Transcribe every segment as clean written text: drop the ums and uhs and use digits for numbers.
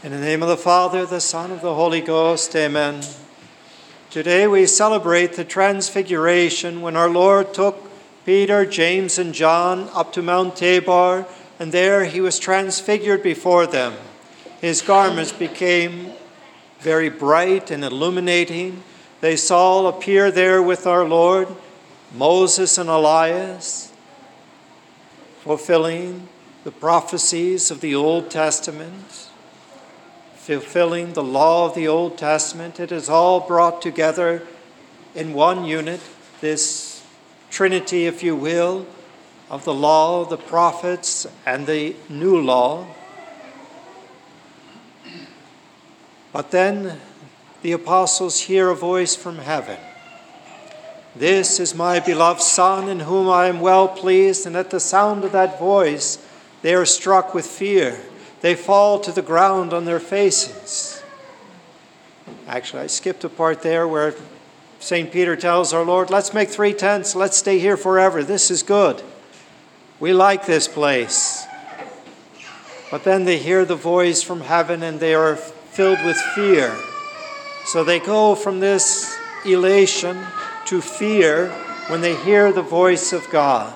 In the name of the Father, the Son, of the Holy Ghost, amen. Today we celebrate the Transfiguration when our Lord took Peter, James, and John up to Mount Tabor, and there he was transfigured before them. His garments became very bright and illuminating. They saw appear there with our Lord, Moses and Elias, fulfilling the prophecies of the Old Testament, fulfilling the law of the Old Testament. It is all brought together in one unit, this Trinity, if you will, of the law, the prophets, and the new law. But then the apostles hear a voice from heaven. This is my beloved Son, in whom I am well pleased. And at the sound of that voice, they are struck with fear. They fall to the ground on their faces. Actually, I skipped a part there where St. Peter tells our Lord, let's make 3 tents, let's stay here forever. This is good. We like this place. But then they hear the voice from heaven and they are filled with fear. So they go from this elation to fear when they hear the voice of God.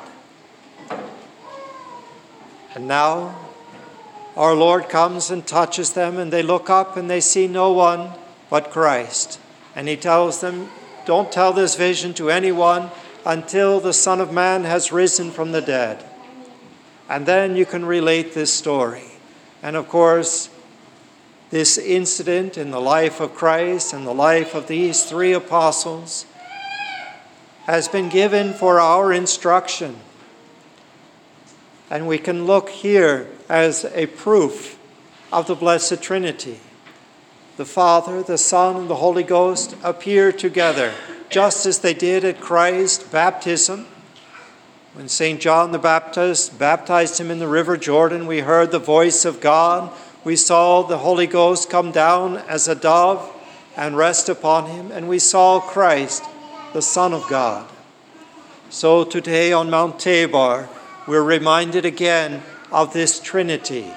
And now our Lord comes and touches them, and they look up and they see no one but Christ. And he tells them, don't tell this vision to anyone until the Son of Man has risen from the dead. And then you can relate this story. And of course, this incident in the life of Christ and the life of these 3 apostles has been given for our instruction. And we can look here as a proof of the Blessed Trinity. The Father, the Son, and the Holy Ghost appear together, just as they did at Christ's baptism. When St. John the Baptist baptized him in the river Jordan, we heard the voice of God. We saw the Holy Ghost come down as a dove and rest upon him, and we saw Christ, the Son of God. So today on Mount Tabor, we're reminded again of this Trinity.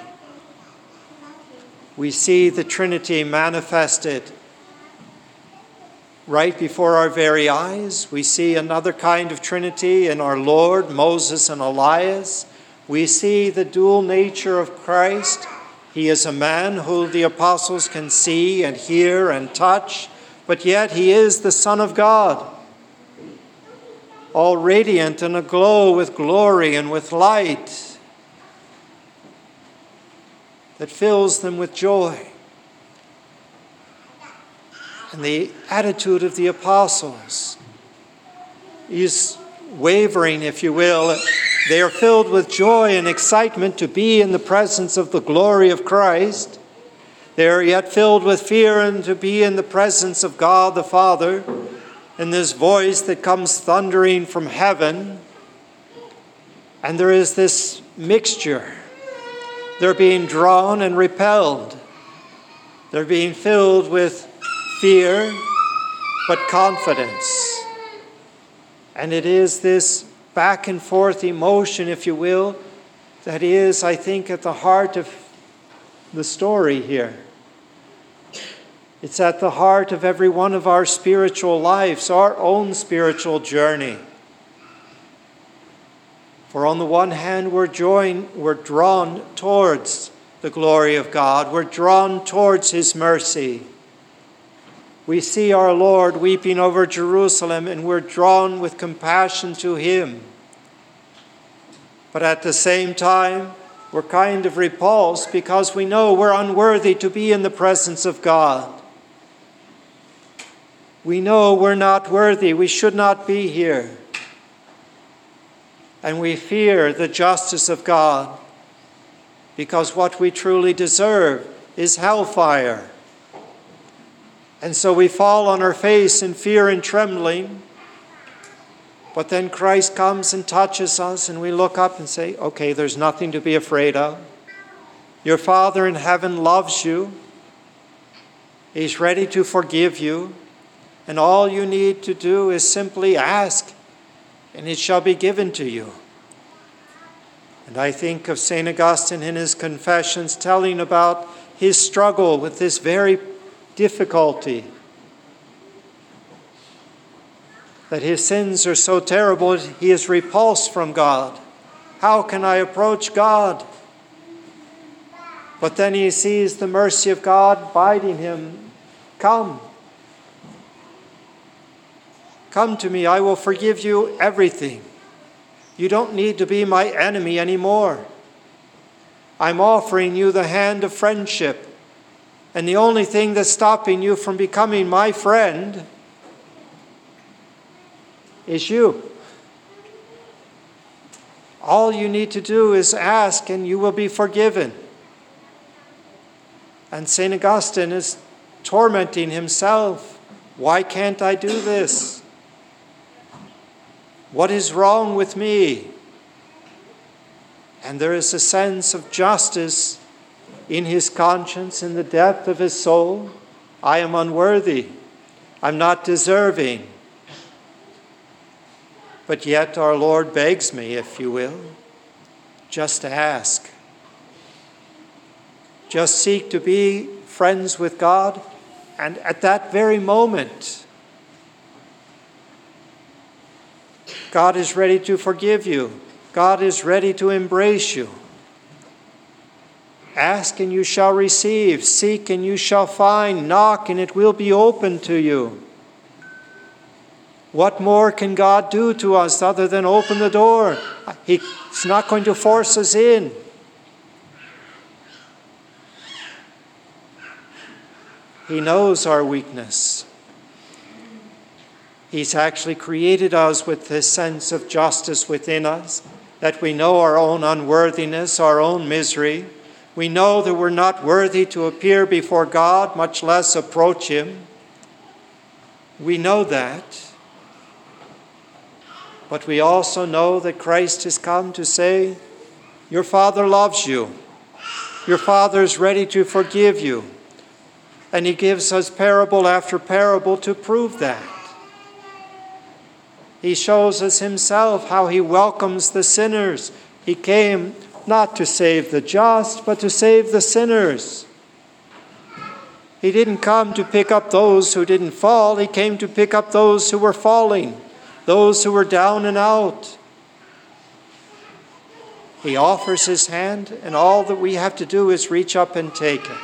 We see the Trinity manifested right before our very eyes. We see another kind of Trinity in our Lord, Moses and Elias. We see the dual nature of Christ. He is a man who the apostles can see and hear and touch, but yet he is the Son of God, all radiant and aglow with glory and with light that fills them with joy. And the attitude of the apostles is wavering, if you will. They are filled with joy and excitement to be in the presence of the glory of Christ. They are yet filled with fear and to be in the presence of God the Father, and this voice that comes thundering from heaven. And there is this mixture. They're being drawn and repelled. They're being filled with fear, but confidence. And it is this back and forth emotion, if you will, that is, I think, at the heart of the story here. It's at the heart of every one of our spiritual lives, our own spiritual journey. For on the one hand, we're drawn towards the glory of God. We're drawn towards his mercy. We see our Lord weeping over Jerusalem, and we're drawn with compassion to him. But at the same time, we're kind of repulsed because we know we're unworthy to be in the presence of God. We know we're not worthy. We should not be here. And we fear the justice of God because what we truly deserve is hellfire. And so we fall on our face in fear and trembling. But then Christ comes and touches us, and we look up and say, okay, there's nothing to be afraid of. Your Father in heaven loves you. He's ready to forgive you. And all you need to do is simply ask, and it shall be given to you. And I think of St. Augustine in his Confessions telling about his struggle with this very difficulty, that his sins are so terrible he is repulsed from God. How can I approach God? But then he sees the mercy of God bidding him, come. Come to me, I will forgive you everything. You don't need to be my enemy anymore. I'm offering you the hand of friendship. And the only thing that's stopping you from becoming my friend is you. All you need to do is ask and you will be forgiven. And St. Augustine is tormenting himself. Why can't I do this? What is wrong with me? And there is a sense of justice in his conscience, in the depth of his soul. I am unworthy. I'm not deserving. But yet our Lord begs me, if you will, just to ask. Just seek to be friends with God, and at that very moment, God is ready to forgive you. God is ready to embrace you. Ask and you shall receive. Seek and you shall find. Knock and it will be opened to you. What more can God do to us other than open the door? He's not going to force us in. He knows our weakness. He's actually created us with this sense of justice within us, that we know our own unworthiness, our own misery. We know that we're not worthy to appear before God, much less approach him. We know that. But we also know that Christ has come to say, your Father loves you. Your Father is ready to forgive you. And he gives us parable after parable to prove that. He shows us himself how he welcomes the sinners. He came not to save the just, but to save the sinners. He didn't come to pick up those who didn't fall. He came to pick up those who were falling, those who were down and out. He offers his hand, and all that we have to do is reach up and take it.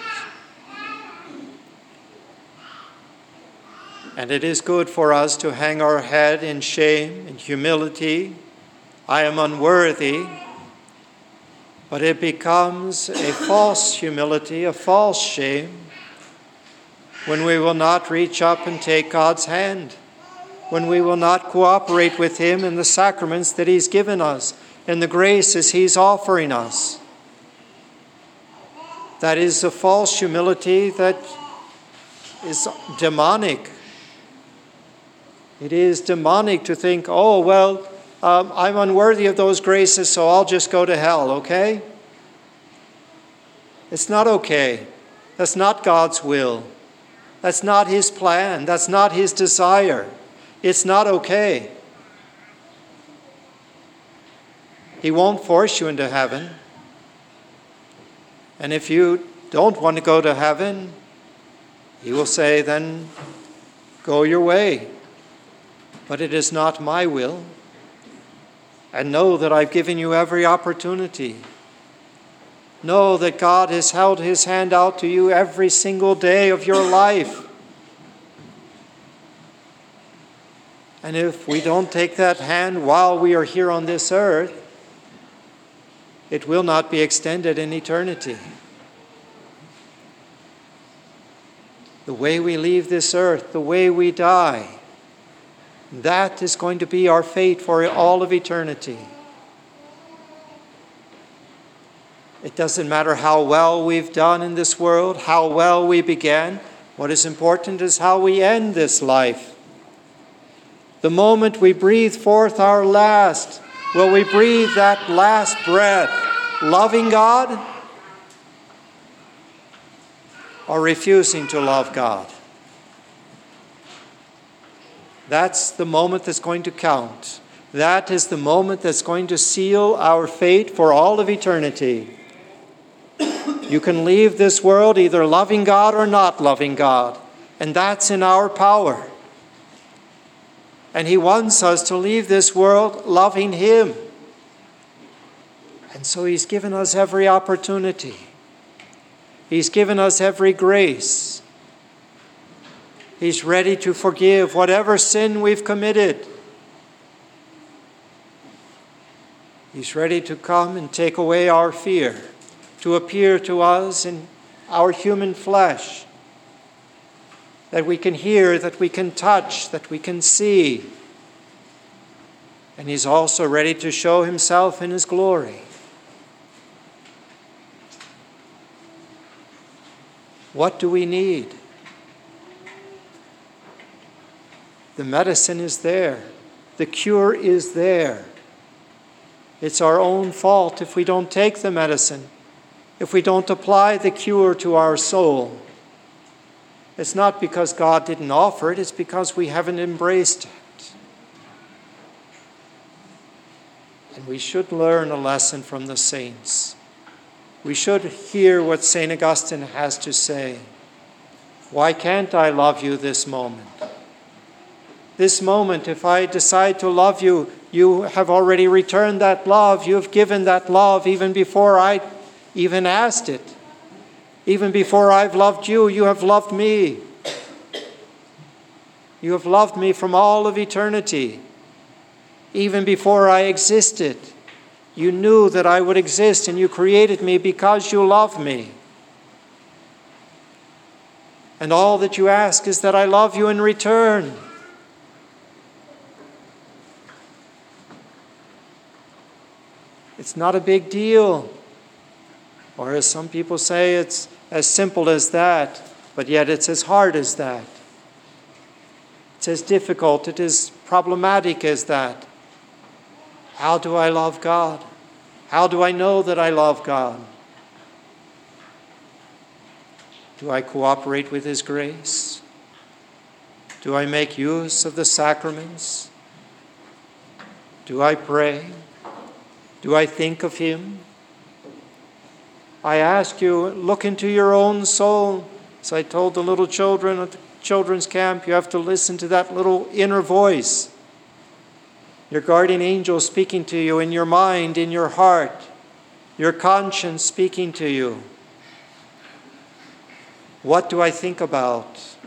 And it is good for us to hang our head in shame and humility. I am unworthy. But it becomes a false humility, a false shame, when we will not reach up and take God's hand, when we will not cooperate with him in the sacraments that he's given us, and the graces he's offering us. That is a false humility that is demonic. It is demonic to think, oh, well, I'm unworthy of those graces, so I'll just go to hell, okay? It's not okay. That's not God's will. That's not his plan. That's not his desire. It's not okay. He won't force you into heaven. And if you don't want to go to heaven, he will say, then go your way. But it is not my will. And know that I've given you every opportunity. Know that God has held his hand out to you every single day of your life. And if we don't take that hand while we are here on this earth, it will not be extended in eternity. The way we leave this earth, the way we die, that is going to be our fate for all of eternity. It doesn't matter how well we've done in this world, how well we began. What is important is how we end this life. The moment we breathe forth our last, will we breathe that last breath, loving God or refusing to love God? That's the moment that's going to count. That is the moment that's going to seal our fate for all of eternity. You can leave this world either loving God or not loving God, and that's in our power. And he wants us to leave this world loving him. And so he's given us every opportunity. He's given us every grace. He's ready to forgive whatever sin we've committed. He's ready to come and take away our fear, to appear to us in our human flesh, that we can hear, that we can touch, that we can see. And he's also ready to show himself in his glory. What do we need? The medicine is there. The cure is there. It's our own fault if we don't take the medicine, if we don't apply the cure to our soul. It's not because God didn't offer it, it's because we haven't embraced it. And we should learn a lesson from the saints. We should hear what St. Augustine has to say. Why can't I love you this moment? This moment, if I decide to love you, you have already returned that love. You have given that love even before I even asked it. Even before I've loved you, you have loved me. You have loved me from all of eternity. Even before I existed, you knew that I would exist, and you created me because you love me. And all that you ask is that I love you in return. It's not a big deal. Or as some people say, it's as simple as that, but yet it's as hard as that. It's as difficult, it is problematic as that. How do I love God? How do I know that I love God? Do I cooperate with his grace? Do I make use of the sacraments? Do I pray? Do I think of him? I ask you, look into your own soul. As I told the little children at the children's camp, you have to listen to that little inner voice. Your guardian angel speaking to you in your mind, in your heart. Your conscience speaking to you. What do I think about?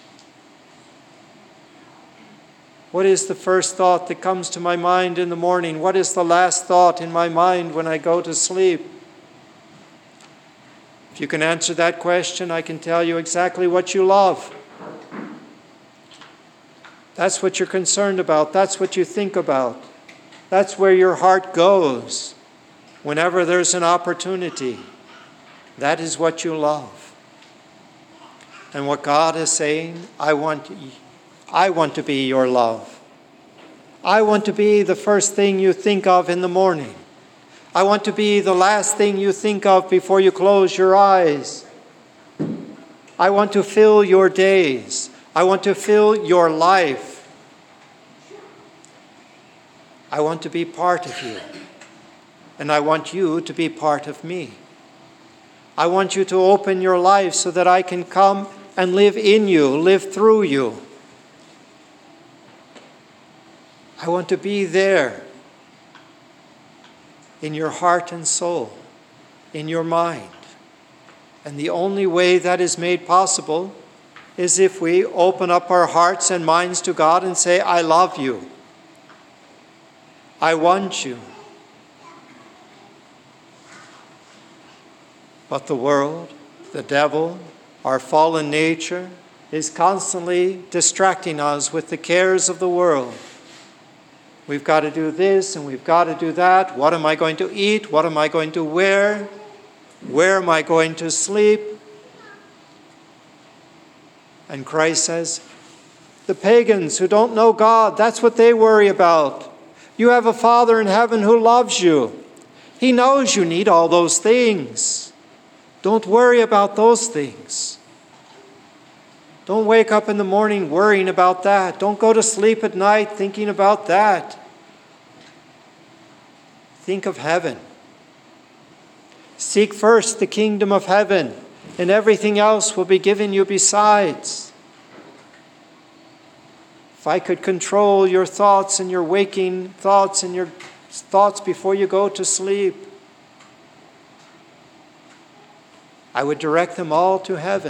What is the first thought that comes to my mind in the morning? What is the last thought in my mind when I go to sleep? If you can answer that question, I can tell you exactly what you love. That's what you're concerned about. That's what you think about. That's where your heart goes whenever there's an opportunity. That is what you love. And what God is saying, I want to be your love. I want to be the first thing you think of in the morning. I want to be the last thing you think of before you close your eyes. I want to fill your days. I want to fill your life. I want to be part of you. And I want you to be part of me. I want you to open your life so that I can come and live in you, live through you. I want to be there in your heart and soul, in your mind. And the only way that is made possible is if we open up our hearts and minds to God and say, I love you. I want you. But the world, the devil, our fallen nature is constantly distracting us with the cares of the world. We've got to do this and we've got to do that. What am I going to eat? What am I going to wear? Where am I going to sleep? And Christ says, the pagans who don't know God, that's what they worry about. You have a Father in heaven who loves you. He knows you need all those things. Don't worry about those things. Don't wake up in the morning worrying about that. Don't go to sleep at night thinking about that. Think of heaven. Seek first the kingdom of heaven, and everything else will be given you besides. If I could control your thoughts and your waking thoughts and your thoughts before you go to sleep, I would direct them all to heaven.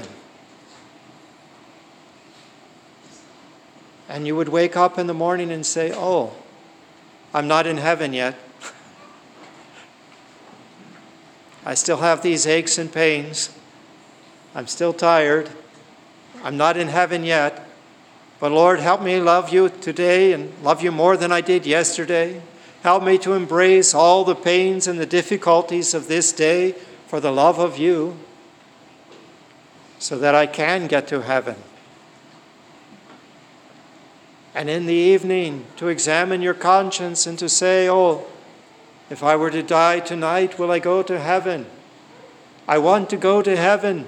And you would wake up in the morning and say, oh, I'm not in heaven yet. I still have these aches and pains. I'm still tired. I'm not in heaven yet. But Lord, help me love you today and love you more than I did yesterday. Help me to embrace all the pains and the difficulties of this day for the love of you, so that I can get to heaven. And in the evening, to examine your conscience and to say, oh, if I were to die tonight, will I go to heaven? I want to go to heaven.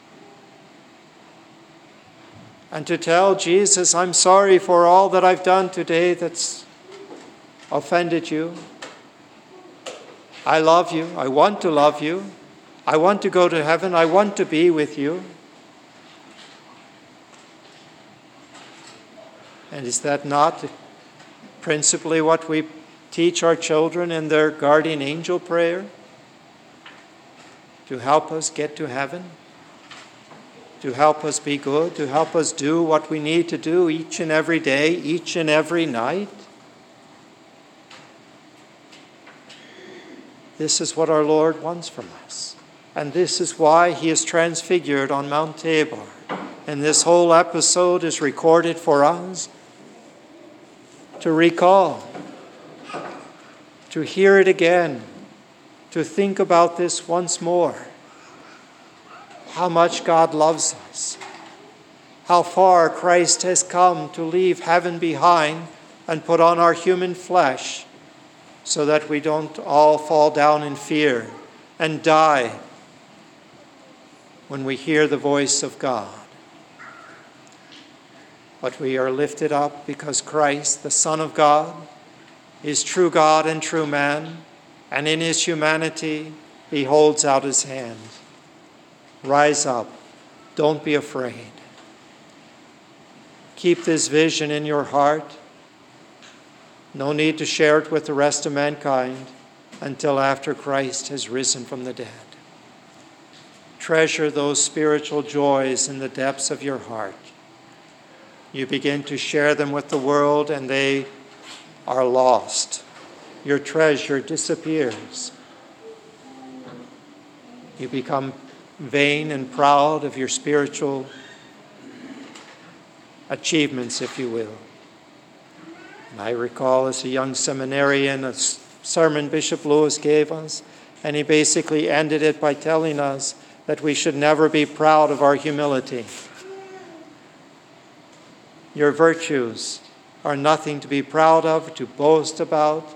And to tell Jesus, I'm sorry for all that I've done today that's offended you. I love you. I want to love you. I want to go to heaven. I want to be with you. And is that not principally what we teach our children in their guardian angel prayer? To help us get to heaven? To help us be good? To help us do what we need to do each and every day, each and every night? This is what our Lord wants from us. And this is why he is transfigured on Mount Tabor. And this whole episode is recorded for us to recall, to hear it again, to think about this once more. How much God loves us. How far Christ has come to leave heaven behind and put on our human flesh so that we don't all fall down in fear and die when we hear the voice of God. But we are lifted up because Christ, the Son of God, is true God and true man, and in his humanity, he holds out his hand. Rise up. Don't be afraid. Keep this vision in your heart. No need to share it with the rest of mankind until after Christ has risen from the dead. Treasure those spiritual joys in the depths of your heart. You begin to share them with the world and they are lost. Your treasure disappears. You become vain and proud of your spiritual achievements, if you will. And I recall as a young seminarian a sermon Bishop Lewis gave us, and he basically ended it by telling us that we should never be proud of our humility. Your virtues are nothing to be proud of, to boast about.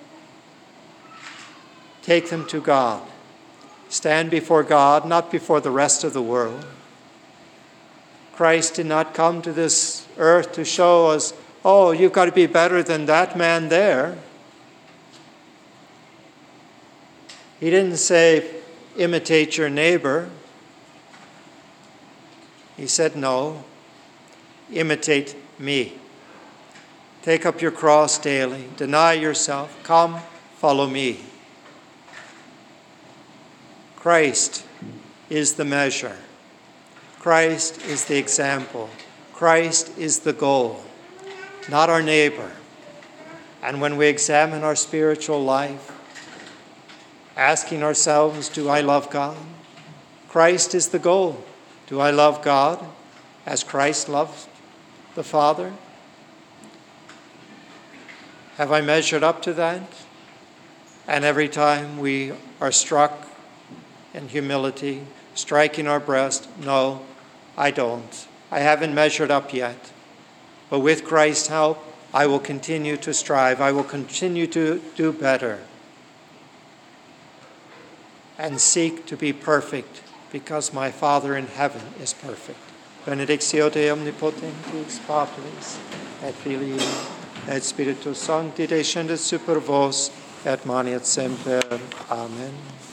Take them to God. Stand before God, not before the rest of the world. Christ did not come to this earth to show us, oh, you've got to be better than that man there. He didn't say, imitate your neighbor. He said, no, imitate me. Take up your cross daily. Deny yourself. Come, follow me. Christ is the measure. Christ is the example. Christ is the goal, not our neighbor. And when we examine our spiritual life, asking ourselves, do I love God? Christ is the goal. Do I love God as Christ loves the Father? Have I measured up to that? And every time we are struck in humility, striking our breast, no, I don't. I haven't measured up yet. But with Christ's help, I will continue to strive. I will continue to do better and seek to be perfect because my Father in heaven is perfect. Benedictio Dei omnipotentis, Patris, et Filii, et Spiritus Sancti, descendet super vos, et manet semper. Amen.